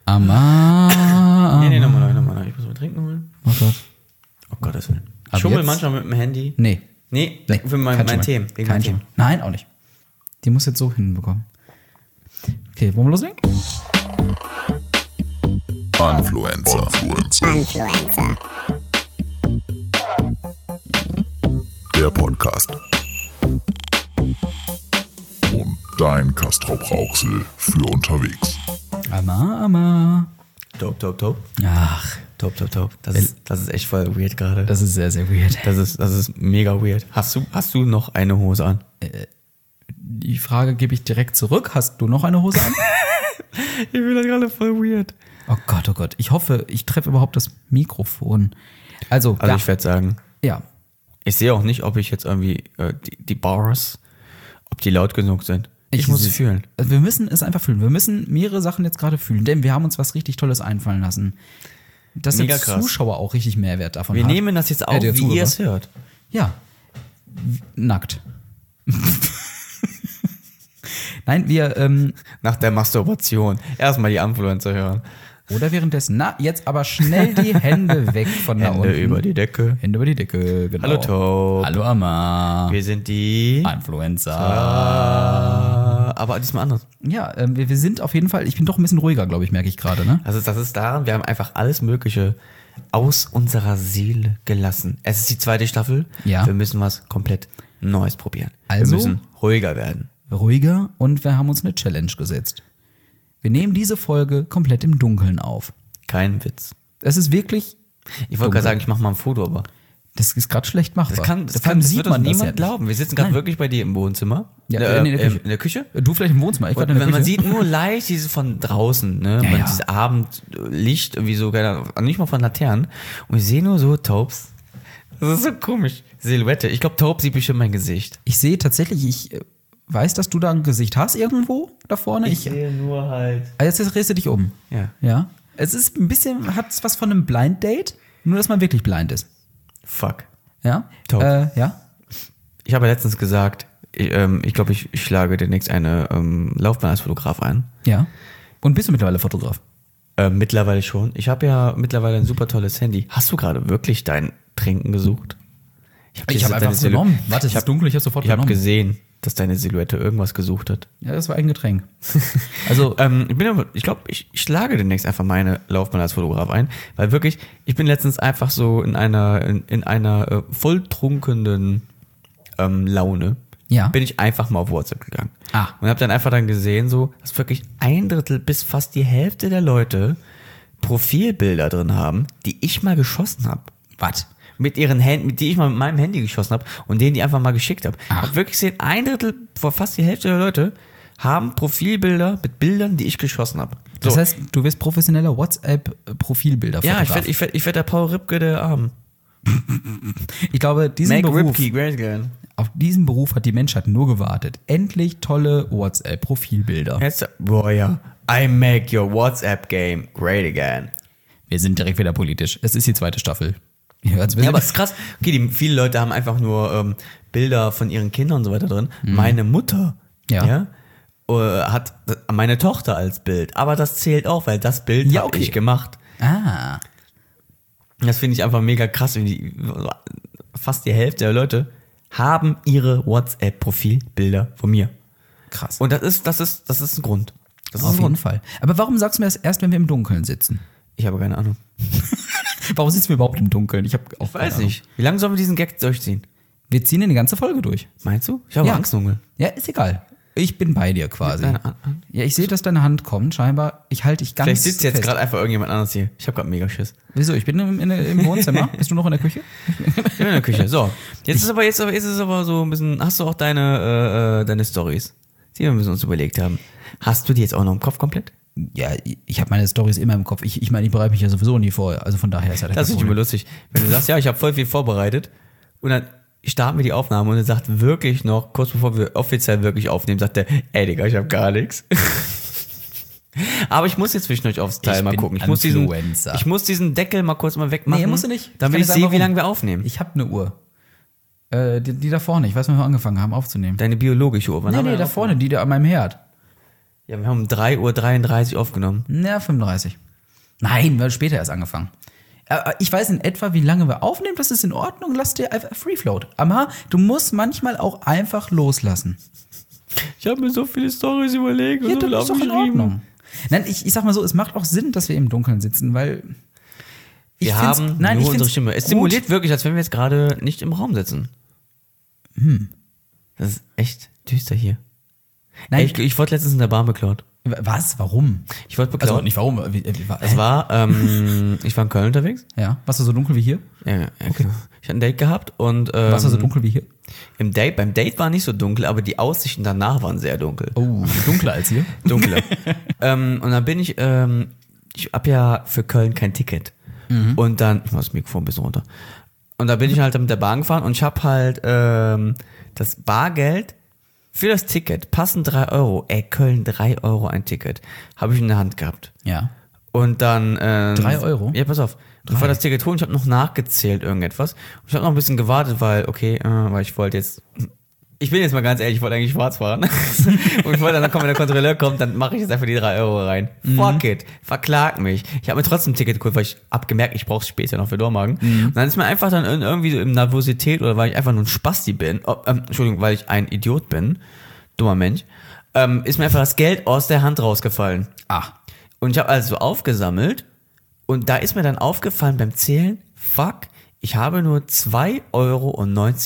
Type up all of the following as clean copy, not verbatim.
Nee, nochmal neu. Ich muss mal trinken holen. Oh Gott. Oh Gottes Willen. Aber Ich schummel jetzt- manchmal mit dem Handy. Nee. Nee, für mein Thema. Kein Thema. Nein, auch nicht. Die muss jetzt so hinbekommen. Okay, wollen wir loslegen? Influencer. Der Podcast. Und dein Castrop-Rauxel für unterwegs. Amma. Top. Ach, Top. Das ist echt voll weird gerade. das ist sehr, sehr weird. Das ist mega weird. Hast du noch eine Hose an? Die Frage gebe ich direkt zurück. Hast du noch eine Hose an? Ich bin das gerade voll weird. Oh Gott. Ich hoffe, ich treffe überhaupt das Mikrofon. Also ja. Ich werde sagen, Ja. ich sehe auch nicht, ob ich jetzt irgendwie die Bars, ob die laut genug sind. Ich muss es fühlen. Also wir müssen es einfach fühlen. Wir müssen mehrere Sachen jetzt gerade fühlen, denn wir haben uns was richtig Tolles einfallen lassen. Dass Mega der krass. Zuschauer auch richtig Mehrwert davon Wir hat. nehmen das jetzt auf, der wie Zuhörer. ihr es hört. Ja. Nackt. Nein, wir, Nach der Masturbation. Erstmal die Influencer hören. oder währenddessen. Na, jetzt aber schnell die Hände weg von da Hände unten. über die Decke. Hände über die Decke, genau. Hallo Top. Hallo Amma. Wir sind die... Influencer. aber diesmal anders. Ja, wir sind auf jeden Fall, ich bin doch ein bisschen ruhiger, glaube ich, merke ich gerade, ne? Also das ist daran, wir haben einfach alles Mögliche aus unserer Seele gelassen. Es ist die 2. Staffel. Ja. Wir müssen was komplett Neues probieren. Also? Wir müssen ruhiger werden. Ruhiger und wir haben uns eine Challenge gesetzt. Wir nehmen diese Folge komplett im Dunkeln auf. Kein Witz. Es ist wirklich, Ich wollte gerade sagen, ich mache mal ein Foto, aber das ist gerade schlecht machbar. das sieht wird uns man das niemand ja glauben. Wir sitzen gerade Nein. wirklich bei dir im Wohnzimmer. Ja, in der Küche. In der Küche. Du vielleicht im Wohnzimmer, ich Und gerade in der man Küche. sieht nur leicht diese von draußen, ne? Ja, ja. Dieses Abendlicht, irgendwie so, keine Ahnung, nicht mal von Laternen. Und ich sehe nur so Taubes. Das ist so komisch. Silhouette. Ich glaube, Taub sieht bestimmt mein Gesicht. Ich sehe tatsächlich, ich weiß, dass du da ein Gesicht hast irgendwo da vorne. sehe nur halt. Jetzt drehst du dich um. Ja. Ja. Es ist ein bisschen, hat was von einem Blind Date, nur dass man wirklich blind ist. Fuck. Ja. Top. Ja. Ich habe letztens gesagt, ich glaube, ich schlage demnächst eine Laufbahn als Fotograf ein. Ja. Und bist du mittlerweile Fotograf? Mittlerweile schon. Ich habe ja mittlerweile ein super tolles Handy. Hast du gerade wirklich dein Trinken gesucht? Ich habe einfach genommen. Warte, es ist dunkel, ich habe sofort Ich habe genommen. gesehen, dass deine Silhouette irgendwas gesucht hat. Ja, das war ein Getränk. Also, Ich glaube, ich schlage demnächst einfach meine Laufbahn als Fotograf ein, weil wirklich, ich bin letztens einfach so in einer volltrunkenen Laune, Ja. bin ich einfach mal auf WhatsApp gegangen. Ah. Und habe dann einfach dann gesehen, so, dass wirklich 1/3 bis fast die Hälfte der Leute Profilbilder drin haben, die ich mal geschossen habe. was? Mit ihren Händen, die ich mal mit meinem Handy geschossen habe und denen die einfach mal geschickt habe. Ich Ach. habe wirklich gesehen, 1/3, vor fast die Hälfte der Leute haben Profilbilder mit Bildern, die ich geschossen habe. Das heißt, du wirst professioneller WhatsApp-Profilbilder ja, ich werd der Paul Ripke der Armen. Ich glaube, Make Ripke great again. auf diesen Beruf hat die Menschheit nur gewartet. Endlich tolle WhatsApp-Profilbilder. Jetzt, boah, ja. I make your WhatsApp game great again. Wir sind direkt wieder politisch. Es ist die 2. Staffel. Ja, Ja, aber es ist krass. Okay, viele Leute haben einfach nur Bilder von ihren Kindern und so weiter drin. Meine Mutter, Ja. hat meine Tochter als Bild. Aber das zählt auch, weil das Bild Ja, habe okay. ich gemacht. Ah. Das finde ich einfach mega krass. Fast die Hälfte der Leute haben ihre WhatsApp-Profilbilder von mir. Krass. Und das ist ein Grund. Das ist Auf ein jeden Grund. Fall. Aber warum sagst du mir das erst, wenn wir im Dunkeln sitzen? Ich habe keine Ahnung. Warum sitzen wir überhaupt im Dunkeln? Ich Weiß nicht. Wie lange sollen wir diesen Gag durchziehen? Wir ziehen in die ganze Folge durch. Meinst du? Ich habe Ja. Angst, Junge. Ja, ist egal. Ich bin bei dir quasi. Deine Hand. Ja, ich sehe, dass deine Hand kommt, scheinbar. Ich halte dich ganz Vielleicht sitzt jetzt fest. gerade einfach irgendjemand anderes hier. Ich habe gerade mega Schiss. Wieso? Ich bin im Wohnzimmer. Bist du noch in der Küche? Ich bin in der Küche. So. Jetzt ist es aber so ein bisschen. Hast du auch deine Storys, die wir uns überlegt haben? Hast du die jetzt auch noch im Kopf komplett? Ja, ich habe meine Storys immer im Kopf. Ich meine, ich bereite mich ja sowieso nie vor. Also von daher ist ja Das ist immer lustig. Wenn du sagst, ja, ich habe voll viel vorbereitet und dann starten wir die Aufnahme und er sagt wirklich noch, kurz bevor wir offiziell wirklich aufnehmen, sagt er, ey Digga, ich habe gar nichts. Aber ich muss jetzt zwischendurch aufs Teil Ich mal bin gucken. Influencer. Ich muss diesen Deckel mal kurz mal wegmachen. Nee, musst du nicht. Damit Ich ich kann dir sehe, sagen, wie lange warum. wir aufnehmen. Ich habe eine Uhr. Die da vorne. Ich weiß, wann wir angefangen haben aufzunehmen. Deine biologische Uhr. Wann haben wir Nee, da aufgenommen? vorne, die da an meinem Herd. Ja, wir haben um 3:33 Uhr aufgenommen. Ja, 35. Nein, wir haben später erst angefangen. Ich weiß in etwa, wie lange wir aufnehmen, das ist in Ordnung, lass dir einfach Free Float. Aber du musst manchmal auch einfach loslassen. Ich habe mir so viele Storys überlegt und Ja, so das ist doch in aufgeschrieben. Ordnung. Nein, ich sag mal so, es macht auch Sinn, dass wir im Dunkeln sitzen, weil Wir haben nur unsere Stimme. Es simuliert wirklich, als wenn wir jetzt gerade nicht im Raum sitzen. Das ist echt düster hier. Nein, Ey, ich wurde letztens in der Bahn beklaut. was? Warum? Ich wurde beklaut. Also nicht warum. Es war, ich war in Köln unterwegs. Ja, warst du so dunkel wie hier? Ja, genau. Ich hatte ein Date gehabt und Warst du so dunkel wie hier? beim Date war nicht so dunkel, aber die Aussichten danach waren sehr dunkel. Oh, dunkler als hier? Dunkler. Und dann bin ich hab ja für Köln kein Ticket. Und dann, ich mach das Mikrofon ein bisschen runter. Und da bin ich halt mit der Bahn gefahren und ich habe halt das Bargeld für das Ticket, passend 3 Euro, Köln 3 Euro ein Ticket, habe ich in der Hand gehabt. Ja. Und dann 3 Euro? Ja, pass auf. Ich war das Ticket holen, ich habe noch nachgezählt irgendetwas. Und ich habe noch ein bisschen gewartet, weil ich wollte jetzt, ich bin jetzt mal ganz ehrlich, ich wollte eigentlich schwarz fahren. Und ich wollte dann kommen, wenn der Kontrolleur kommt, dann mache ich jetzt einfach die 3 Euro rein. Fuck it, verklag mich. Ich habe mir trotzdem ein Ticket geholt, weil ich hab gemerkt, ich brauche es später noch für Dormagen. Und dann ist mir einfach dann irgendwie so in Nervosität oder weil ich einfach nur ein Spasti bin, Entschuldigung, weil ich ein Idiot bin, dummer Mensch, ist mir einfach das Geld aus der Hand rausgefallen. Ah. Und ich habe also aufgesammelt und da ist mir dann aufgefallen beim Zählen, fuck, ich habe nur 2,90 Euro.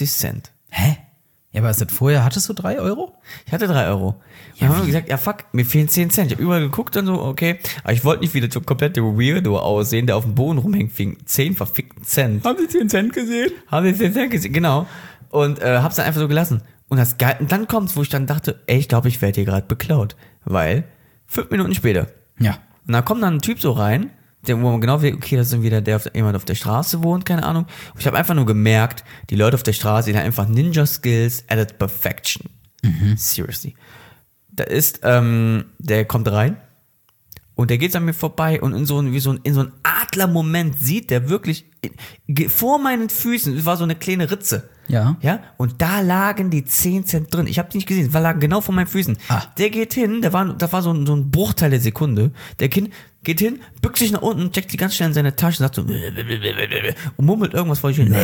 Hä? Ja, aber vorher hattest du 3 Euro? Ich hatte 3 Euro. Und dann haben wir gesagt, ja fuck, mir fehlen 10 Cent. Ich habe überall geguckt und so, okay. Aber ich wollte nicht wieder so komplett der Weirdo aussehen, der auf dem Boden rumhängt wegen 10 verfickten Cent. Haben Sie 10 Cent gesehen? Haben Sie 10 Cent gesehen? Genau. Und hab's dann einfach so gelassen. Und dann kommt's, wo ich dann dachte, ich glaube, ich werde hier gerade beklaut. Weil 5 Minuten später. Ja. Und da kommt dann ein Typ so rein, wo man genau will, okay, das ist wieder jemand auf der Straße wohnt, keine Ahnung. Und ich habe einfach nur gemerkt, die Leute auf der Straße, die haben einfach Ninja-Skills at perfection. Seriously. Da ist, der kommt rein und der geht an mir vorbei und in so einen Adlermoment sieht der wirklich vor meinen Füßen, es war so eine kleine Ritze. Ja. Ja, und da lagen die 10 Cent drin. Ich habe die nicht gesehen, die lagen genau vor meinen Füßen. Ah. Der geht hin, da war so ein Bruchteil der Sekunde. Der Kind geht hin, bückt sich nach unten, checkt die ganz schnell in seine Tasche und sagt so und murmelt irgendwas vor sich hin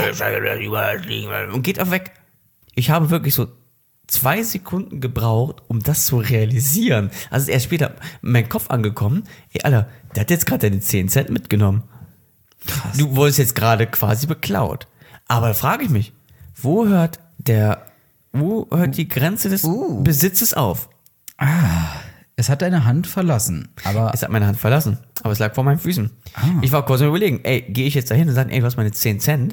und geht auch weg. Ich habe wirklich so 2 Sekunden gebraucht, um das zu realisieren. Also ist erst später in meinen Kopf angekommen. Alter, der hat jetzt gerade deine 10 Cent mitgenommen. Krass. Du wurdest jetzt gerade quasi beklaut. Aber da frage ich mich, wo hört die Grenze des Besitzes auf? Es hat deine Hand verlassen, aber Es hat meine Hand verlassen, aber es lag vor meinen Füßen. Ich war kurz am Überlegen, gehe ich jetzt dahin und sage, du hast meine 10 Cent?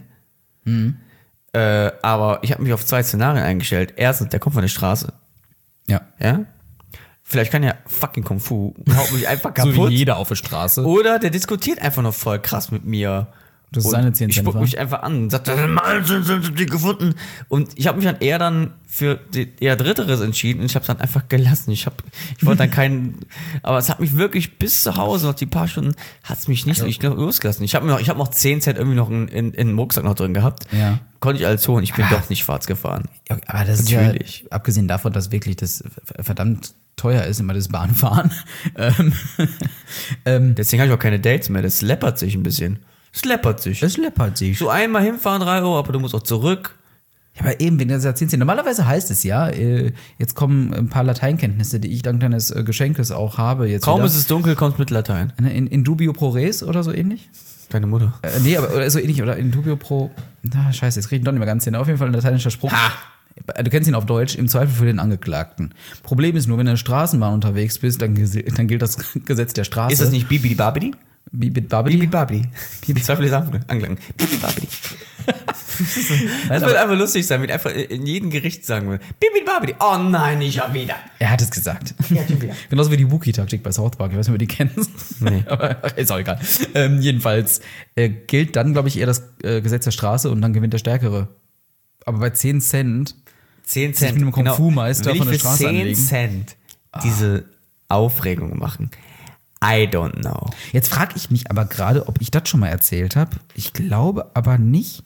Aber ich habe mich auf 2 Szenarien eingestellt. Erstens, der kommt von der Straße. ja. Ja? Vielleicht kann ja fucking Kung Fu und haut mich einfach kaputt. So wie jeder auf der Straße. Oder der diskutiert einfach noch voll krass mit mir. Das ist Und seine 10 ich Cent. spuck mich einfach an und sagt, die gefunden. Und ich habe mich dann eher dann für eher Dritteres entschieden und ich habe es dann einfach gelassen. Ich wollte dann aber es hat mich wirklich bis zu Hause noch die paar Stunden hat es mich nicht losgelassen. Ich habe noch 10 Cent irgendwie noch in den Rucksack noch drin gehabt. Ja. Konnte ich alles holen. Ich bin doch nicht schwarz gefahren. Ja, aber das Natürlich. ist ja, abgesehen davon, dass wirklich das verdammt teuer ist, immer das Bahnfahren. Deswegen habe ich auch keine Dates mehr. Das läppert sich ein bisschen. Es läppert sich. So einmal hinfahren, 3 Euro, aber du musst auch zurück. Ja, aber eben, wenn du das erzählst, normalerweise heißt es ja, jetzt kommen ein paar Lateinkenntnisse, die ich dank deines Geschenkes auch habe. Jetzt Kaum wieder. ist es dunkel, kommst mit Latein. In dubio pro res oder so ähnlich? Deine Mutter. Nee, aber oder so ähnlich, oder in dubio pro, scheiße, jetzt rede ich doch nicht mehr ganz hin. Auf jeden Fall ein lateinischer Spruch. Du kennst ihn auf Deutsch, im Zweifel für den Angeklagten. Problem ist nur, wenn du in der Straßenbahn unterwegs bist, dann gilt das Gesetz der Straße. Ist das nicht Bibidi Babidi? Bibidi Babidi? Babidi. Zweifel ist angelangt. Bibidi Babidi. Das wird einfach lustig sein, wenn einfach in jedem Gericht sagen würde, Bibidi Babidi. Oh nein, nicht schon wieder. Er hat es gesagt. Ja, schon wieder. Genauso wie die Wookie-Taktik bei South Park. Ich weiß nicht, ob ihr die kennst. Nee. Aber ist auch egal. Jedenfalls gilt dann, glaube ich, eher das Gesetz der Straße und dann gewinnt der Stärkere. Aber bei 10 Cent 10 sich mit einem Kung-Fu-Meister Will von der ich für Straße 10 anlegen. Cent diese Aufregung machen. I don't know. Jetzt frage ich mich aber gerade, ob ich das schon mal erzählt habe. Ich glaube aber nicht.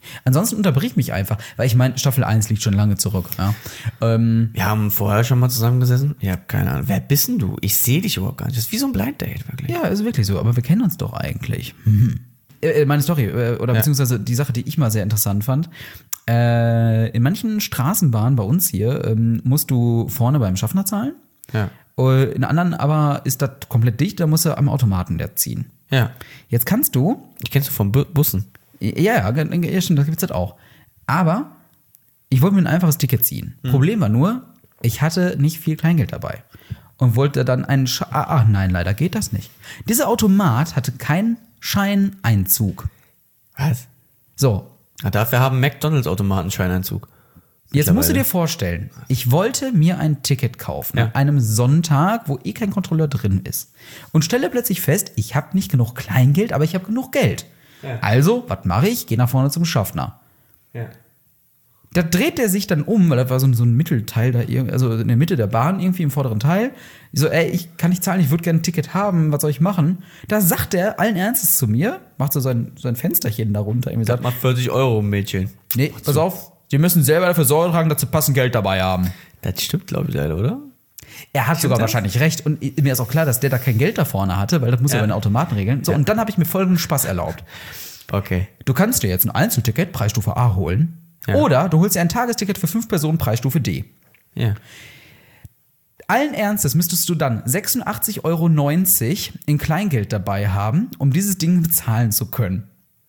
Ansonsten unterbrich mich einfach, weil ich meine, Staffel 1 liegt schon lange zurück. Ja. Wir haben vorher schon mal zusammengesessen. Ich habe keine Ahnung. Wer bist denn du? Ich sehe dich überhaupt gar nicht. Das ist wie so ein Blind Date, wirklich. Ja, ist wirklich so, aber wir kennen uns doch eigentlich. Meine Story, oder beziehungsweise die Sache, die ich mal sehr interessant fand. In manchen Straßenbahnen bei uns hier musst du vorne beim Schaffner zahlen. Ja. In anderen aber ist das komplett dicht, da musst du am Automaten der ziehen. Ja. Jetzt kannst du. Ich kennst du von Bussen. Ja, stimmt, das gibt's das auch. Aber ich wollte mir ein einfaches Ticket ziehen. Problem war nur, ich hatte nicht viel Kleingeld dabei. Und wollte dann einen nein, leider geht das nicht. Dieser Automat hatte keinen Scheineinzug. Was? So, Ja, dafür haben McDonalds-Automaten Scheineinzug. jetzt musst du dir vorstellen, ich wollte mir ein Ticket kaufen an einem Sonntag, wo kein Kontrolleur drin ist. Und stelle plötzlich fest, ich habe nicht genug Kleingeld, aber ich habe genug Geld. Ja. Also, was mache ich? Gehe nach vorne zum Schaffner. Ja. Da dreht der sich dann um, weil das war so ein Mittelteil da, also in der Mitte der Bahn, irgendwie im vorderen Teil. Ich so, ich kann nicht zahlen, ich würde gerne ein Ticket haben, was soll ich machen? Da sagt er allen Ernstes zu mir, macht so sein Fensterchen darunter, irgendwie sagt, Macht 40 Euro, Mädchen. nee, pass auf, die müssen selber dafür Sorge tragen, dass sie passend Geld dabei haben. Das stimmt, glaube ich, leider, oder? Er hat sogar wahrscheinlich recht und mir ist auch klar, dass der da kein Geld da vorne hatte, weil das muss ja bei den Automaten regeln. So, und dann habe ich mir folgenden Spaß erlaubt. Okay. Du kannst dir jetzt ein Einzelticket, Preisstufe A, holen. Ja. Oder du holst dir ein Tagesticket für 5 Personen, Preisstufe D. Ja. Allen Ernstes müsstest du dann 86,90 Euro in Kleingeld dabei haben, um dieses Ding bezahlen zu können.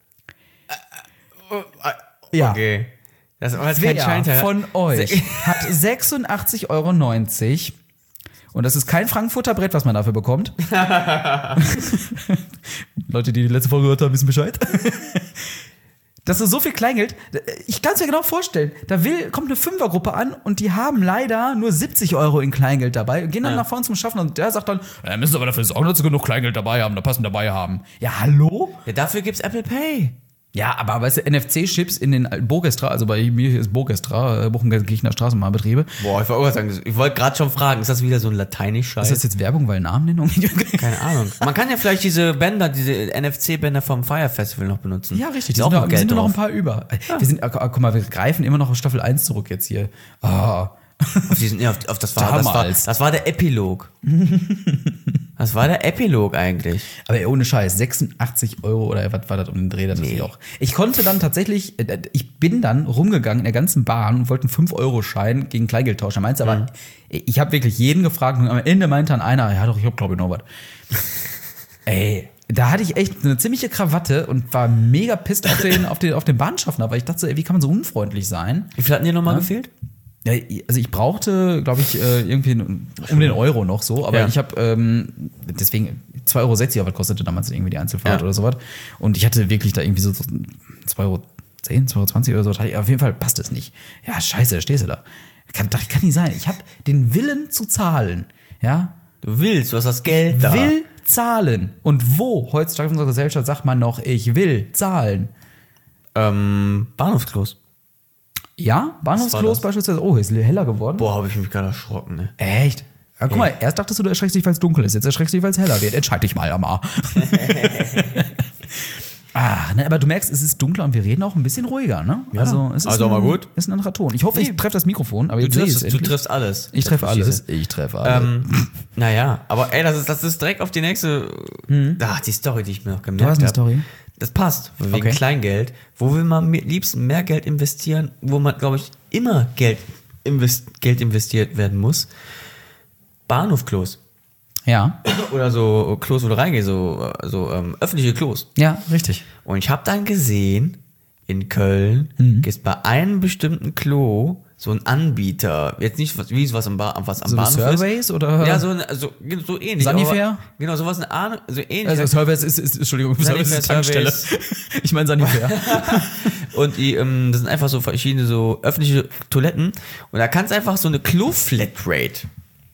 Ja. Okay. Das war jetzt kein Wer Scheinteil. von euch hat 86,90 Euro und das ist kein Frankfurter Brett, was man dafür bekommt. Leute, die letzte Folge gehört haben, wissen Bescheid. Das ist so viel Kleingeld. Ich kann es mir genau vorstellen. Kommt eine Fünfergruppe an und die haben leider nur 70 Euro in Kleingeld dabei und gehen dann nach vorne zum Schaffner und der sagt dann, müssen Sie aber dafür sorgen, dass Sie genug Kleingeld dabei haben, da passend dabei haben. Ja, hallo? Ja, dafür gibt's Apple Pay. Ja, aber weißt du, NFC-Chips in den Bogestra, also bei mir ist Bogestra, Bochum-Gelsenkirchener Straßenbahnbetriebe. Boah, ich wollte gerade schon fragen, ist das wieder so ein Lateinisch-Scheiß? Ist das jetzt Werbung, weil Namennennung? Keine Ahnung. Man kann ja vielleicht diese NFC-Bänder vom Fire Festival noch benutzen. Ja, richtig. Da Wir sind nur noch ein drauf. paar über. Guck mal, wir greifen immer noch auf Staffel 1 zurück jetzt hier. Oh. Das war der Epilog. Das war der Epilog eigentlich. Aber ohne Scheiß, 86 Euro oder was war das um den Dreh? Das ist auch. Ich konnte dann tatsächlich, ich bin dann rumgegangen in der ganzen Bahn und wollte einen 5-Euro-Schein gegen Kleingeld tauschen. Da meinst du aber, ich habe wirklich jeden gefragt und am Ende meinte dann einer, ja doch, ich hab glaube ich noch was. Ey, da hatte ich echt eine ziemliche Krawatte und war mega pisst auf den Bahnschaffner, weil ich dachte so, ey, wie kann man so unfreundlich sein? Wie viel hatten dir nochmal gefehlt? Ja, also ich brauchte, glaube ich, irgendwie um den Euro noch so, aber ich habe deswegen 2,60 Euro, was kostete damals irgendwie die Einzelfahrt oder sowas. Und ich hatte wirklich da irgendwie so 2,10 Euro, 2,20 Euro oder so. Auf jeden Fall passt es nicht. Ja, scheiße, da stehst du da. Kann nicht sein. Ich habe den Willen zu zahlen. Ja. Du hast das Geld da. Will zahlen. Und wo heutzutage in unserer Gesellschaft sagt man noch, ich will zahlen? Bahnhofsklos. Ja, Bahnhofsklos beispielsweise. Oh, ist heller geworden. Boah, habe ich mich gerade erschrocken, ne? Echt? Ja, guck mal, erst dachtest du erschreckst dich, weil es dunkel ist. Jetzt erschreckst du dich, weil es heller wird. Entscheid dich mal, Amar. Aber du merkst, es ist dunkler und wir reden auch ein bisschen ruhiger, ne? Ja. Also, es ist Also mal gut. Ist ein anderer Ton. Ich hoffe, ich treffe das Mikrofon, aber jetzt sehe ich es Du endlich. triffst alles. Ich treffe alles. Ich treffe alles. Naja, aber ey, das ist direkt auf die nächste. Ach, die Story, die ich mir noch gemerkt Du habe. hast eine Story? Das passt, wegen Okay. Kleingeld. Wo will man am liebsten mehr Geld investieren, wo man, glaube ich, immer Geld investiert werden muss? Bahnhofklos. Ja. Oder so Klos, wo du reingehst, so öffentliche Klos. Ja, richtig. Und ich habe dann gesehen, in Köln ist bei einem bestimmten Klo so ein Anbieter, jetzt nicht was am So Bahnhof Surveys ist. oder? Ja, so ähnlich. Sanifair? Aber, genau, sowas eine Ahnung, so ähnlich. Also Surveys ist Entschuldigung, Surveys ist Tankstelle. Ich meine Sanifair. Und das sind einfach so verschiedene so öffentliche Toiletten. Und da kannst du einfach so eine Klo-Flatrate.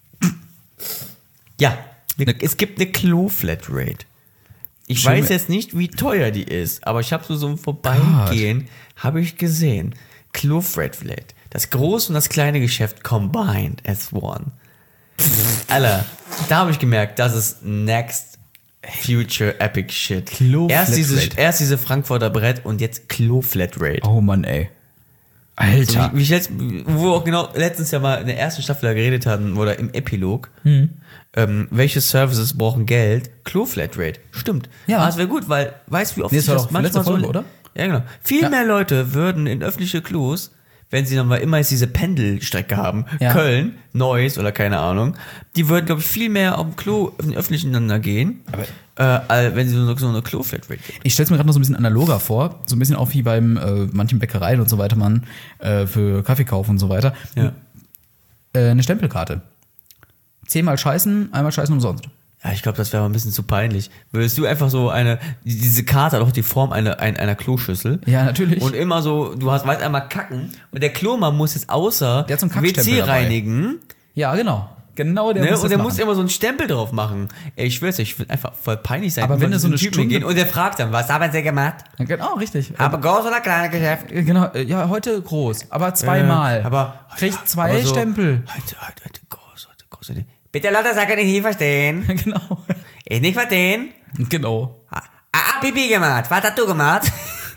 Ja, es gibt eine Klo-Flatrate. Ich Schön. weiß jetzt nicht, wie teuer die ist, aber ich habe so im Vorbeigehen, habe ich gesehen, Klo-Flatrate. Das große und das kleine Geschäft combined as one. Alter, da habe ich gemerkt, das ist next Future Epic Shit. Klo erst Flatrate. erst diese Frankfurter Brett und jetzt Klo Flatrate. Oh Mann, ey. Alter. Wie ich jetzt, wo wir auch genau letztens ja mal in der ersten Staffel da geredet hatten, oder im Epilog, welche Services brauchen Geld? Klo Flatrate. Stimmt. Ja. Aber das wäre gut, weil, weißt du, wie oft Nee, das sich war doch letzte Folge, oder? Ja, genau. Viel Ja. mehr Leute würden in öffentliche Klos, wenn sie dann mal immer jetzt diese Pendelstrecke haben, Ja. Köln, Neuss oder keine Ahnung, die würden, glaube ich, viel mehr auf dem Klo in den öffentlichen Ländern gehen, wenn sie so eine Klo-Flatrate gibt. Ich stelle es mir gerade noch so ein bisschen analoger vor, so ein bisschen auch wie beim manchen Bäckereien und so weiter, man für Kaffeekauf und so weiter. Ja. Eine Stempelkarte. 10-mal scheißen, einmal scheißen umsonst. Ja, ich glaube, das wäre aber ein bisschen zu peinlich. Würdest du einfach so diese Karte hat auch die Form einer Kloschüssel. Ja, natürlich. Und immer so, weißt einmal kacken und der Klomann muss jetzt außer Der hat so einen Kackstempel WC dabei. reinigen. Ja, genau. Genau, der Ne? muss Und das der machen. muss immer so einen Stempel drauf machen. Ey, ich schwör's, ich will einfach voll peinlich sein. Aber wenn du so eine Typen Stunde- gehen und der fragt dann, was haben Sie gemacht? Ja, genau, richtig. Aber groß oder kleines Geschäft? Genau, ja, heute groß, aber zweimal. Aber kriegt 2 aber so, Stempel. Heute groß. Bitte Leute, sag ich nicht verstehen. Genau. Ich nicht verstehen. Genau. Pipi gemacht. Was hast du gemacht?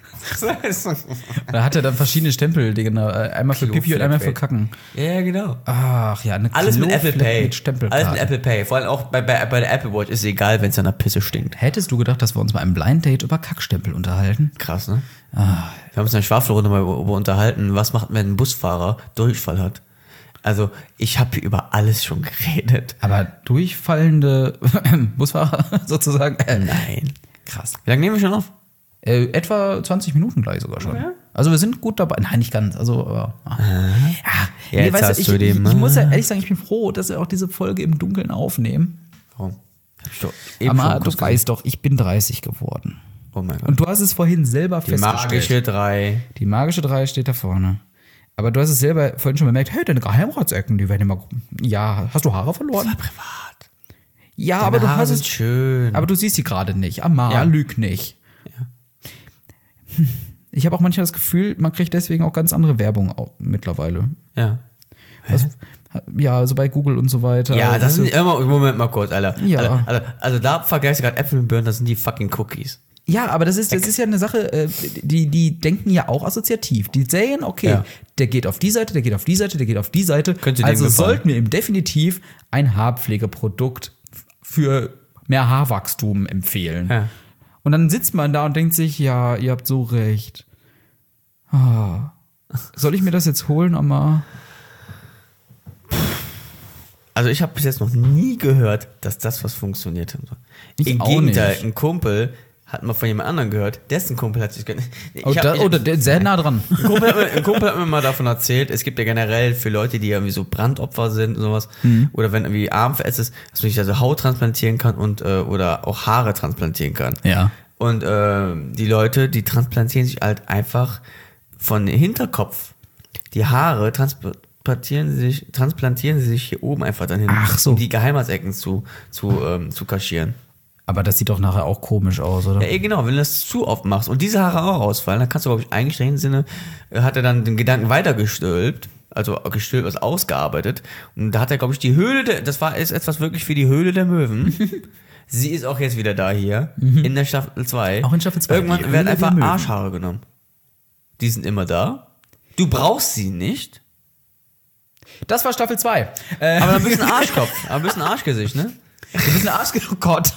Da hat er dann verschiedene Stempel, einmal für Pipi und einmal für Kacken. Ja, genau. Ach ja, eine Alles mit Apple Pay. Mit Stempelkarte. Alles mit Apple Pay. Vor allem auch bei der Apple Watch ist es egal, wenn es an der Pisse stinkt. Hättest du gedacht, dass wir uns bei einem Blind Date über Kackstempel unterhalten? Krass, ne? Wir haben uns in der Schwafelrunde mal über unterhalten, was macht, wenn ein Busfahrer Durchfall hat. Also, ich habe hier über alles schon geredet. Aber durchfallende Busfahrer sozusagen? Nein. Krass. Wie lange nehmen wir schon auf? Etwa 20 Minuten gleich sogar schon. Ja. Also wir sind gut dabei. Nein, nicht ganz. Also, Jetzt weißt hast du, du dem, ich muss ja ehrlich sagen, ich bin froh, dass wir auch diese Folge im Dunkeln aufnehmen. Warum? Hab ich doch eben Aber schon du kurz weißt doch, ich bin 30 geworden. gesagt. Oh mein Gott. Und du hast es vorhin selber Die festgestellt. magische 3. Die magische 3 steht da vorne. Aber du hast es selber vorhin schon bemerkt, hey, deine Geheimratsecken, die werden immer. Ja, hast du Haare verloren? Das war privat. Ja, Deine aber du Haare hast sind es. schön. Aber du siehst sie gerade nicht. Amar, Ja. lüg nicht. Ich habe auch manchmal das Gefühl, man kriegt deswegen auch ganz andere Werbung auch mittlerweile. Ja. Ja, so bei Google und so weiter. Ja, das sind immer, Moment mal kurz, Alter. Ja. Also da vergleichst du gerade Äpfel mit Birnen, das sind die fucking Cookies. Ja, aber das ist ja eine Sache, die denken ja auch assoziativ. Die sehen, okay, Ja. der geht auf die Seite, der geht auf die Seite, der geht auf die Seite. Könnte dem Also gefallen. sollten wir ihm definitiv ein Haarpflegeprodukt für mehr Haarwachstum empfehlen. Ja. Und dann sitzt man da und denkt sich, ja, ihr habt so recht. Soll ich mir das jetzt holen, Amma? Also ich habe bis jetzt noch nie gehört, dass das was funktioniert hat. Ich Im auch Gegenteil, nicht. ein Kumpel hat mal von jemand anderem gehört, dessen Kumpel hat sich der ist sehr nah dran. Ein Kumpel hat mir mal davon erzählt, es gibt ja generell für Leute, die irgendwie so Brandopfer sind und sowas, oder wenn irgendwie Arm verätzt ist, dass man sich also Haut transplantieren kann und oder auch Haare transplantieren kann. Ja. Und die Leute, die transplantieren sich halt einfach von Hinterkopf. Die Haare transplantieren sie sich hier oben einfach dann hin, Ach so. um die Geheimratsecken zu kaschieren. Aber das sieht doch nachher auch komisch aus, oder? Ja, genau, wenn du das zu oft machst und diese Haare auch ausfallen, dann kannst du, glaube ich, eigentlich in dem Sinne, hat er dann den Gedanken weitergestülpt, also gestülpt, also ausgearbeitet. Und da hat er, glaube ich, die Höhle, ist etwas wirklich für die Höhle der Möwen. Sie ist auch jetzt wieder da hier, in der Staffel 2. Auch in Staffel 2, die Irgendwann Höhle werden der einfach Möwen. Arschhaare genommen. Die sind immer da. Du brauchst sie nicht, Das war Staffel 2. aber ein bisschen Arschkopf, aber ein bisschen Arschgesicht, ne? Du bist ein Arsch. Oh Gott.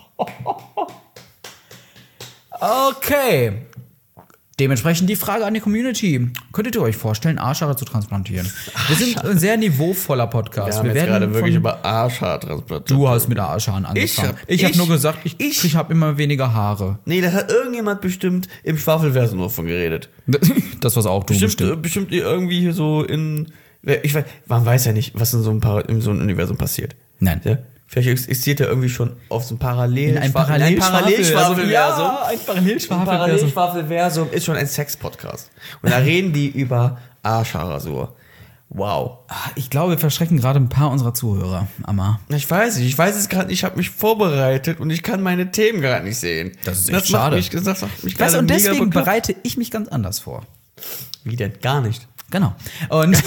Okay. Dementsprechend die Frage an die Community. Könntet ihr euch vorstellen, Arschhaare zu transplantieren? Wir sind ein sehr niveauvoller Podcast. Wir haben jetzt gerade wirklich über Arschhaartransplantation. Du hast mit Arschhaaren angefangen. Ich habe nur gesagt, ich habe immer weniger Haare. Nee, da hat irgendjemand bestimmt im Schwafelversum noch von geredet. Das war's auch du bestimmt. Bestimmt irgendwie hier so in. Ich weiß, man weiß ja nicht, was in so einem Universum passiert. Nein. Ja? Vielleicht existiert er irgendwie schon auf so einem In ein Parallelschwafelversum. Ja, ein Ein Parallelschwafelversum. Parallelschwafelversum ist schon ein Sex-Podcast. Und da reden die über Arschhaarrasur. Wow. Ich glaube, wir verschrecken gerade ein paar unserer Zuhörer, Amma. Ich weiß es gerade nicht. Ich habe mich vorbereitet und ich kann meine Themen gerade nicht sehen. Das ist echt schade. Das macht mich Weißt gerade du, und mega deswegen bekloppt. bereite ich mich ganz anders vor. Wie denn? Gar nicht. Genau. Und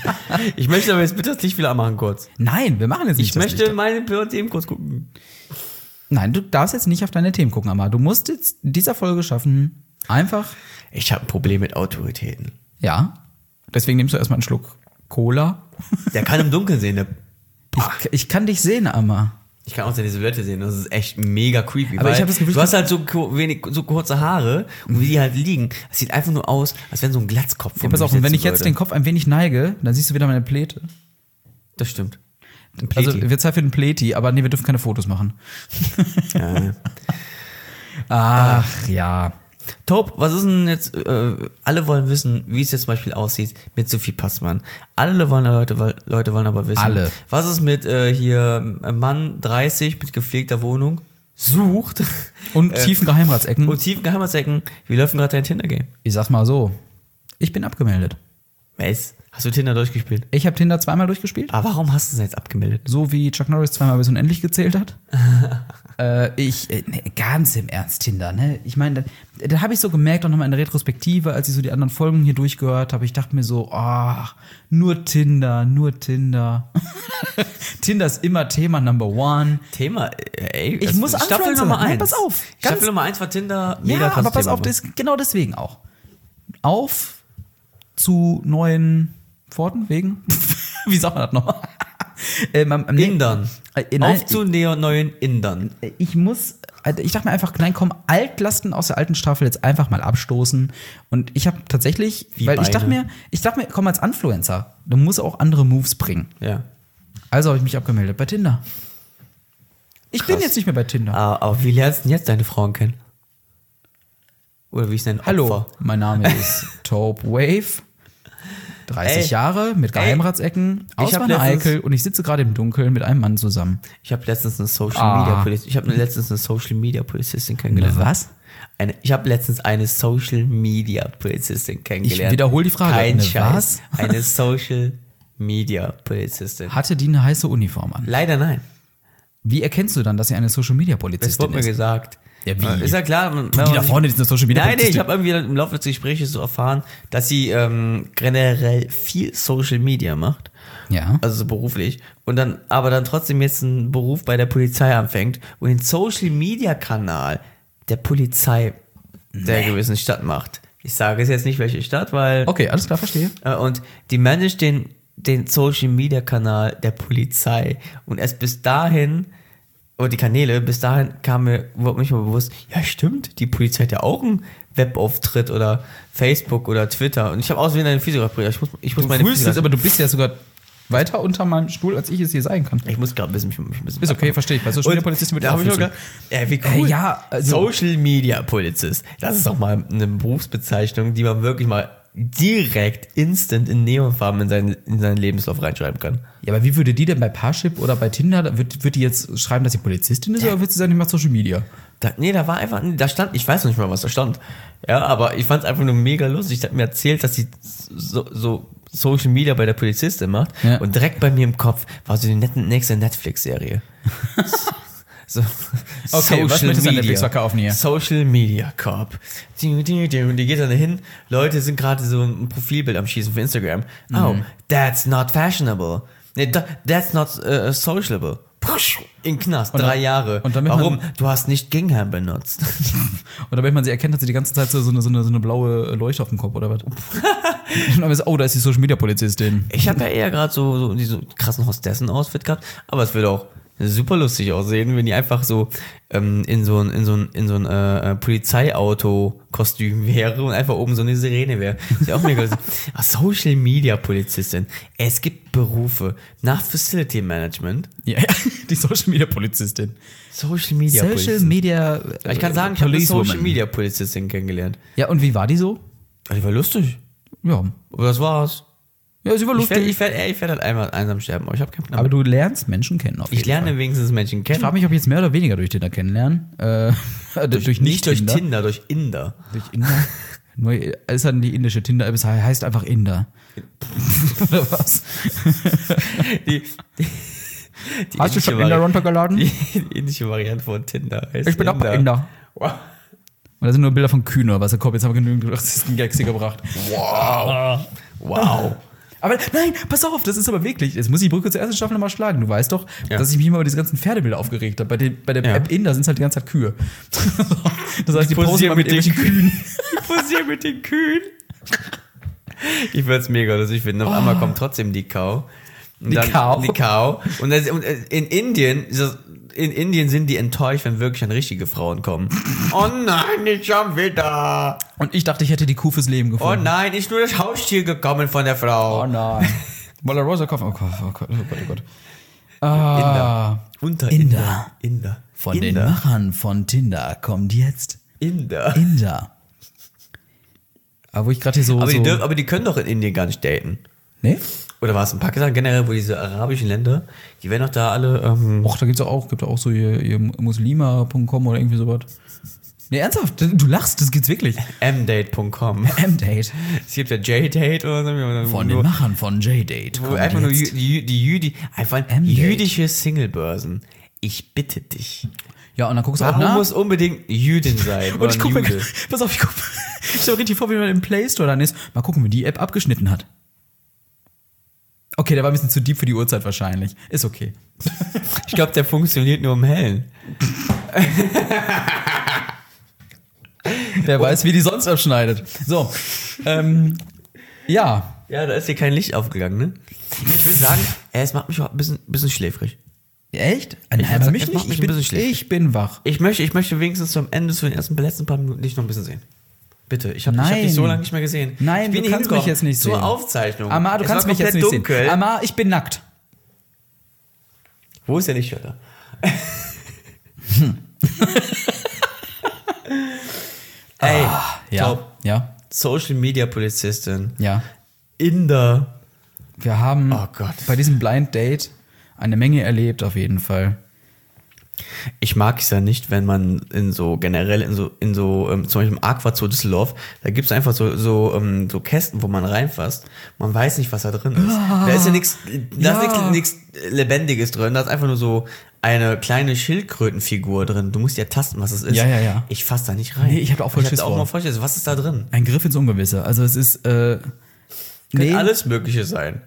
Ich möchte aber jetzt bitte das Licht wieder anmachen kurz. nein, wir machen jetzt nicht Ich das möchte Licht. meine Themen kurz gucken. Nein, du darfst jetzt nicht auf deine Themen gucken, Amma. Du musst jetzt in dieser Folge schaffen, einfach, Ich habe ein Problem mit Autoritäten. ja. Deswegen nimmst du erstmal einen Schluck Cola. Der kann im Dunkeln sehen. Ne? Ich kann dich sehen, Amma. Ich kann auch seine Silhouette sehen. Das ist echt mega creepy. Aber weil ich hab das Gefühl, du hast halt so kurze Haare und wie die halt liegen. Das sieht einfach nur aus, als wenn so ein Glatzkopf Ja, von pass mir auf, und wenn ich sitzen jetzt würde. den Kopf ein wenig neige, dann siehst du wieder meine Pläte. Das stimmt. Ein Also Pleti. wird Zeit für den Pleti, aber nee, wir dürfen keine Fotos machen. Ja. Ach, ja. Taub, was ist denn jetzt, alle wollen wissen, wie es jetzt zum Beispiel aussieht mit Sophie Passmann. Leute wollen aber wissen. Alle. Was ist mit hier Mann 30 mit gepflegter Wohnung, sucht Und tiefen Geheimratsecken. und tiefen Geheimratsecken. Wie läuft denn gerade dein Tinder-Game? Ich sag's mal so, ich bin abgemeldet. Was? Hast du Tinder durchgespielt? Ich habe Tinder zweimal durchgespielt. Aber warum hast du es jetzt abgemeldet? So wie Chuck Norris zweimal bis unendlich gezählt hat. Ganz im Ernst, Tinder, ne? Ich meine, da habe ich so gemerkt, auch nochmal in der Retrospektive, als ich so die anderen Folgen hier durchgehört habe, ich dachte mir so, nur Tinder. Tinder ist immer Thema Number one. Thema, ey. Ich muss Staffel Influencer Nummer sein. Nein, 1. pass auf. Ganz- Staffel Nummer 1 war Tinder. Mega Ja, aber krasses pass Thema. auf, genau deswegen auch. Auf zu neuen Pforten, Wegen. Wie sagt man das nochmal? Indern. Nein, Auf zu neuen Indern. ich dachte mir einfach, nein, komm, Altlasten aus der alten Staffel jetzt einfach mal abstoßen. Und ich habe tatsächlich, Wie weil ich dachte Beine. mir, komm, als Influencer, du musst auch andere Moves bringen. Ja. Also habe ich mich abgemeldet bei Tinder. Ich bin Krass. jetzt nicht mehr bei Tinder. Aber wie lernst du denn jetzt deine Frauen kennen? Oder wie ist dein Hallo, Opfer? mein Name ist Taupe Wave. 30 Ey. Jahre, mit Geheimratsecken, aus hab meiner letztens- Eikel und ich sitze gerade im Dunkeln mit einem Mann zusammen. Ich habe letztens eine Social Media Polizistin kennengelernt. Was? Ich habe letztens eine Social Media Polizistin kennengelernt. Ich wiederhole die Frage. Kein Eine Scheiß. was? Eine Social Media Polizistin. Hatte die eine heiße Uniform an? Leider nein. Wie erkennst du dann, dass sie eine Social Media Das Polizistin wurde mir ist? gesagt. Ja, wie? Ist ja klar. Die da vorne ist eine Social Media Nein, nee, ich Polizistin. habe irgendwie im Laufe des Gesprächs so erfahren, dass sie generell viel Social Media macht. Ja. Also so beruflich. Und dann, aber dann trotzdem jetzt einen Beruf bei der Polizei anfängt und den Social Media Kanal der Polizei der gewissen Stadt macht. Ich sage es jetzt nicht, welche Stadt, weil. Okay, alles klar, verstehe. Und die managt den Social Media Kanal der Polizei. Und erst bis dahin, oder die Kanäle, bis dahin wurde mich mal bewusst, ja stimmt, die Polizei hat ja auch einen Webauftritt oder Facebook oder Twitter. Und ich habe außerdem eine Physiotherapie. Ich muss meine Frühestens, aber du bist ja sogar weiter unter meinem Stuhl, als ich es hier sein kann. Ich muss gerade ein bisschen. Ist okay, verstehe ich. Bei Social Media Polizistin da habe ich auch gedacht, wie cool. ja, also- Social Media Polizist. Das ist doch mal eine Berufsbezeichnung, die man wirklich mal direkt instant in Neonfarben in seinen Lebenslauf reinschreiben kann. Ja, aber wie würde die denn bei Parship oder bei Tinder, wird die jetzt schreiben, dass sie Polizistin ist, oder wird sie sagen, die macht Social Media? Da war einfach, da stand, ich weiß noch nicht mal, was da stand. Ja, aber ich fand es einfach nur mega lustig. Die hat mir erzählt, dass sie so Social Media bei der Polizistin macht. Ja. Und direkt bei mir im Kopf war so die nächste Netflix-Serie. So, Okay, was möchtest du an Netflix verkaufen hier? Social Media Corp. Und die geht dann hin, Leute sind gerade so ein Profilbild am Schießen für Instagram. Oh, that's not fashionable. Nee, that's not sociable. Push, in den Knast, Und dann- 3 Jahre. und damit man- Warum? Du hast nicht Gingham benutzt. Oder wenn man sie erkennt, hat sie die ganze Zeit so eine blaue Leuchte auf dem Kopf, oder was? Und dann ist, oh, da ist die Social Media Polizistin. Ich habe ja eher gerade so diese krassen Hostessen-Outfit gehabt, aber es würde auch super lustig aussehen, wenn die einfach so in so ein Polizeiauto-Kostüm wäre und einfach oben so eine Sirene wäre. Ist ja auch mega lustig. Social Media Polizistin. Es gibt Berufe nach Facility Management. Ja, die Social Media Polizistin. Social Media Social Polizistin. Media. Ich kann sagen, ich habe eine Policewoman. Social Media Polizistin kennengelernt. Ja, und wie war die so? Die war lustig. Ja. Aber das war's. Ja, sie war Ich lustig. werd halt einmal einsam sterben, aber ich habe keinen Plan. Aber du lernst Menschen kennen auf jeden Ich lerne Fall. wenigstens Menschen kennen. Ich frage mich, ob ich jetzt mehr oder weniger durch Tinder kennenlernen. Durch nicht durch Tinder. Tinder, durch Inder. Durch Inder. Nur ist dann die indische Tinder, es heißt einfach Inder. Oder was? Die Hast du schon indische Inder Vari- runtergeladen? Die indische Variante von Tinder heißt Ich bin auch bei Inder. Wow. Und da sind nur Bilder von Kühner, was er kommt. Jetzt haben wir genügend rassisten Gags hier gebracht. Wow. Aber Aber nein, pass auf, das ist aber wirklich. Jetzt muss ich die Brücke zur ersten Staffel nochmal schlagen. Du weißt doch, dass ich mich immer über diese ganzen Pferdebilder aufgeregt habe. Bei der App Inder sind es halt die ganze Zeit Kühe. Das heißt, die posen immer mit den Kühen. Ich posiere mit den Kühen. Ich würde es mega lustig finden. Auf einmal kommt trotzdem die Cow. Und Die Cow. Und in Indien sind die enttäuscht, wenn wirklich dann richtige Frauen kommen. Oh nein, nicht schon wieder. Und ich dachte, ich hätte die Kuh fürs Leben Oh gefunden. nein, ist nur das Haustier gekommen von der Frau. Oh nein. Walla Rosa Kopf. Oh Gott, oh Gott, oh Gott. Ah, Inder. von den Machern von Tinder kommt jetzt Inder. Aber wo ich gerade hier so... Aber die können doch in Indien gar nicht daten. Nee? Oder war es in Pakistan generell, wo diese arabischen Länder, die werden doch da alle... Och, da gibt auch so hier muslima.com oder irgendwie sowas. Nee, ernsthaft, du lachst, das gibt's wirklich. mdate.com. M-Date. Es gibt ja J-Date oder so. Von den Machern von J-Date. Wo einfach nur einfach M-Date. jüdische Singlebörsen. Ich bitte dich. Ja, und dann guckst du auch Warum nach. muss unbedingt Jüdin sein? Und oder ich ein gucke mir, Jude? pass auf, ich stell mir richtig vor, wie man im Play Store dann ist. Mal gucken, wie die App abgeschnitten hat. Okay, der war ein bisschen zu deep für die Uhrzeit wahrscheinlich. Ist okay. Ich glaube, der funktioniert nur im Hellen. Wer weiß, wie die sonst abschneidet. So, ja. Ja, da ist hier kein Licht aufgegangen, ne? Ich will sagen, es macht mich auch ein bisschen schläfrig. Echt? Ich Nein, würd für sagen, mich es macht nicht. mich ein bisschen schlecht. Ich bin wach. Ich möchte wenigstens zum Ende, zu den letzten paar Minuten dich noch ein bisschen sehen. Bitte, ich hab Nein. dich so lange nicht mehr gesehen. Nein, ich bin du kannst mich jetzt nicht sehen. Zur Aufzeichnung. Amar, du Es kannst war mich jetzt komplett nicht dunkel. sehen. Amar, ich bin nackt. Wo ist der Lichtschalter? Ey, Ja. top. Ja. Social Media Polizistin. Ja. Inder. Wir haben Oh Gott. bei diesem Blind Date eine Menge erlebt, auf jeden Fall. Ich mag es ja nicht, wenn man zum Beispiel im Aquazoo Düsseldorf, da gibt es einfach so Kästen, wo man reinfasst. Man weiß nicht, was da drin ist. Da ist ja nichts Lebendiges drin, da ist einfach nur so eine kleine Schildkrötenfigur drin. Du musst ja tasten, was es ist. Ja. Ich fass da nicht rein. Nee, ich hab auch voll Schiss auch vor. mal vorgestellt, was ist da drin? Ein Griff ins Ungewisse. Also es ist, Kann alles Mögliche sein.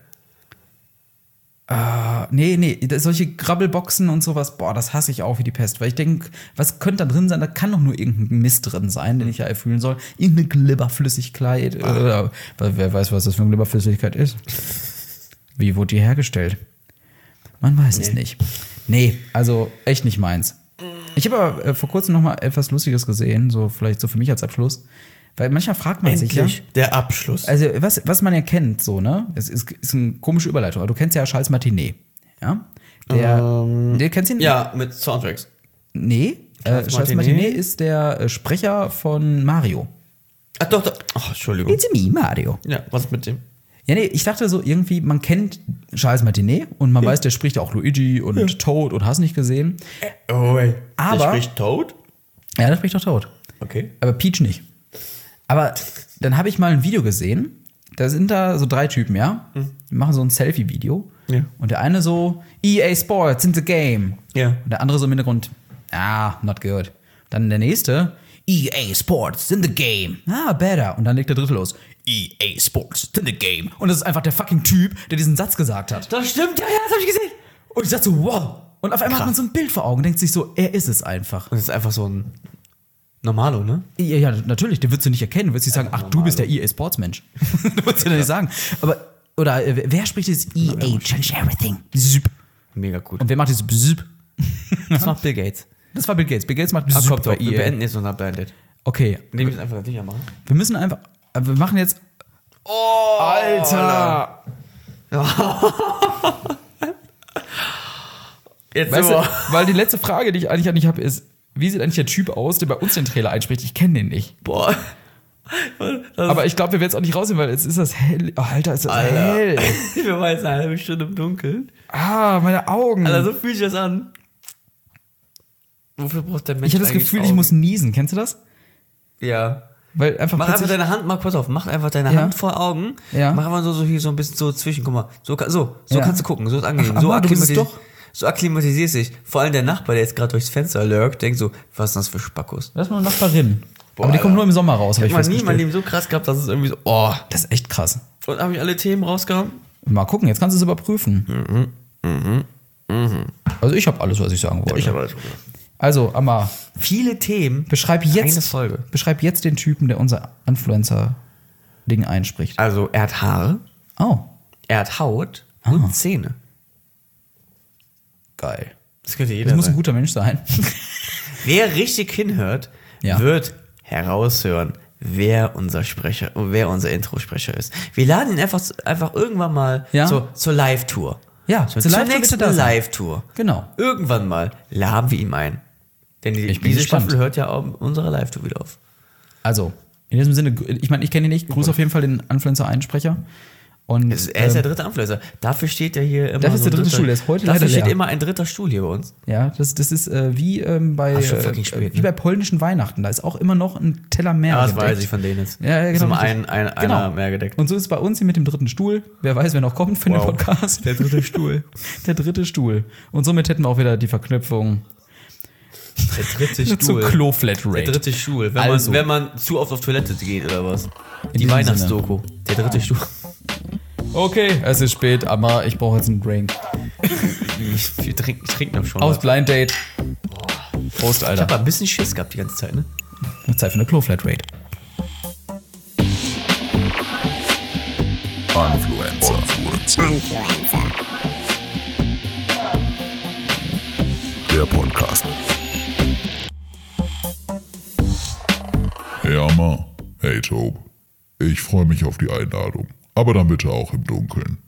Nee, solche Grabbelboxen und sowas, boah, das hasse ich auch wie die Pest. Weil ich denke, was könnte da drin sein? Da kann doch nur irgendein Mist drin sein, den ich ja erfüllen soll. Irgendeine Glibberflüssigkeit. Oder, wer weiß, was das für eine Glibberflüssigkeit ist. Wie wurde die hergestellt? Man weiß es nicht. Nee, also echt nicht meins. Ich habe aber vor kurzem noch mal etwas Lustiges gesehen, so vielleicht so für mich als Abschluss. Weil manchmal fragt man sich ja, der Abschluss. also was man ja kennt, so, ne? Es ist eine komische Überleitung, aber du kennst ja Charles Martinet, ja? Der kennst du ihn? Ja, mit Soundtracks. Nee, Charles Martinet ist der Sprecher von Mario. Ach doch. Ach, Entschuldigung. It's me, Mario. Ja, was mit dem? Ja, nee, ich dachte so irgendwie, man kennt Charles Martinet und man weiß, der spricht ja auch Luigi und Toad und hast nicht gesehen. Oh, ey. Aber- Der spricht Toad? Ja, der spricht doch Toad. Okay. Aber Peach nicht. Aber dann habe ich mal ein Video gesehen, da sind da so 3 Typen, ja? Die machen so ein Selfie-Video. Ja. Und der eine so, EA Sports in the game. Ja. Und der andere so im Hintergrund, not good. Dann der nächste, EA Sports in the game. Better. Und dann legt der dritte los, EA Sports in the game. Und das ist einfach der fucking Typ, der diesen Satz gesagt hat. Das stimmt, ja, das habe ich gesehen. Und ich dachte so, wow. Und auf einmal Krass. hat man so ein Bild vor Augen und denkt sich so, er ist es einfach. Und das ist einfach so ein Normalo, ne? Ja, natürlich, den würdest du nicht erkennen. Du würdest nicht sagen, ach, du bist der EA Sports Mensch. Du würdest ja nicht sagen. Aber, oder wer spricht dieses EA Change Everything? Zip. Mega gut. Und wer macht dieses Zip? Das macht Bill Gates. Das war Bill Gates. Bill Gates macht Ach, Zip kommt bei doch, wir EA. beenden jetzt unser Blinded. Okay, Indem wir es einfach sicher machen. wir müssen einfach, wir machen jetzt, Oh, Alter! Jetzt Weißt so. du, weil die letzte Frage, die ich eigentlich an dich habe, ist, wie sieht eigentlich der Typ aus, der bei uns den Trailer einspricht? Ich kenne den nicht. Boah. Aber ich glaube, wir werden es auch nicht raussehen, weil jetzt ist das hell. Oh, Alter, ist das hell. Wir waren jetzt eine halbe Stunde im Dunkeln. Meine Augen. Alter, so fühlt sich das an. Wofür braucht der Mensch Ich habe das eigentlich Gefühl, ich Augen? muss niesen. Kennst du das? Ja. Weil einfach Mach einfach plötzlich- deine Hand, mal kurz auf, mach einfach deine Ja. Hand vor Augen. Ja. Mach einfach so hier so ein bisschen so zwischen, guck mal. So Ja. kannst du gucken, so ist angenehm. Ach, so, aber du bist es doch. so akklimatisierst dich. Vor allem der Nachbar, der jetzt gerade durchs Fenster lurkt, denkt so, was ist denn das für Spackos? Das ist nur eine Nachbarin. Boah, Aber die kommt Alter. nur im Sommer raus, habe Ich ich habe nie in meinem festgestellt. Leben so krass gehabt, dass es irgendwie so, oh. Das ist echt krass. Und habe ich alle Themen rausgehauen? Mal gucken, jetzt kannst du es überprüfen. Also ich habe alles, was ich sagen wollte. Ich habe alles gut. Also, Amma, Viele Themen, beschreib keine jetzt Folge. den Typen, der unser Influencer-Ding einspricht. Also er hat Haare, Oh, er hat Haut und Zähne. geil. Das könnte jeder Das muss ein sein. guter Mensch sein. Wer richtig hinhört, Ja. wird heraushören, wer unser Introsprecher ist. Wir laden ihn einfach irgendwann mal Ja. zur Live-Tour. Ja, zur zur Live-Tour nächsten bitte da sein. Live-Tour. Genau. Irgendwann mal laden wir ihn ein. Denn Ich bin diese gespannt. Staffel hört ja auch unsere Live-Tour wieder auf. Also, in diesem Sinne, ich meine, ich kenne ihn nicht. Gruß auf jeden Fall den Influencer-Einsprecher. Und Er ist der dritte Influencer. Dafür steht ja hier immer Das ist so der dritte Stuhl, der ist heute leider Dafür steht leer. immer ein dritter Stuhl hier bei uns. ja, das ist wie schon fucking spät, wie bei polnischen Weihnachten. Da ist auch immer noch ein Teller mehr Ja, das gedeckt. weiß ich von denen jetzt. Ja, Ist genau. immer richtig. einer mehr gedeckt. Und so ist es bei uns hier mit dem dritten Stuhl. Wer weiß, wer noch kommt für den Wow. Podcast. Der dritte Stuhl. Der dritte Stuhl. Und somit hätten wir auch wieder die Verknüpfung Der dritte zur Stuhl. Klo-Flatrate. Der dritte Stuhl. Also. Wenn man zu oft auf Toilette geht oder was. Die diesem Weihnachtsdoku. Der dritte Stuhl. Okay, es ist spät, aber ich brauche jetzt einen Drink. Ich trinke noch schon. Aus was. Blind Date. Prost, Ich Alter. habe ein bisschen Schiss gehabt die ganze Zeit, ne? Zeit für eine Klo-Flatrate. Influencer. Der Podcast. Hey Amma, hey Tobe. Ich freue mich auf die Einladung. Aber dann bitte auch im Dunkeln.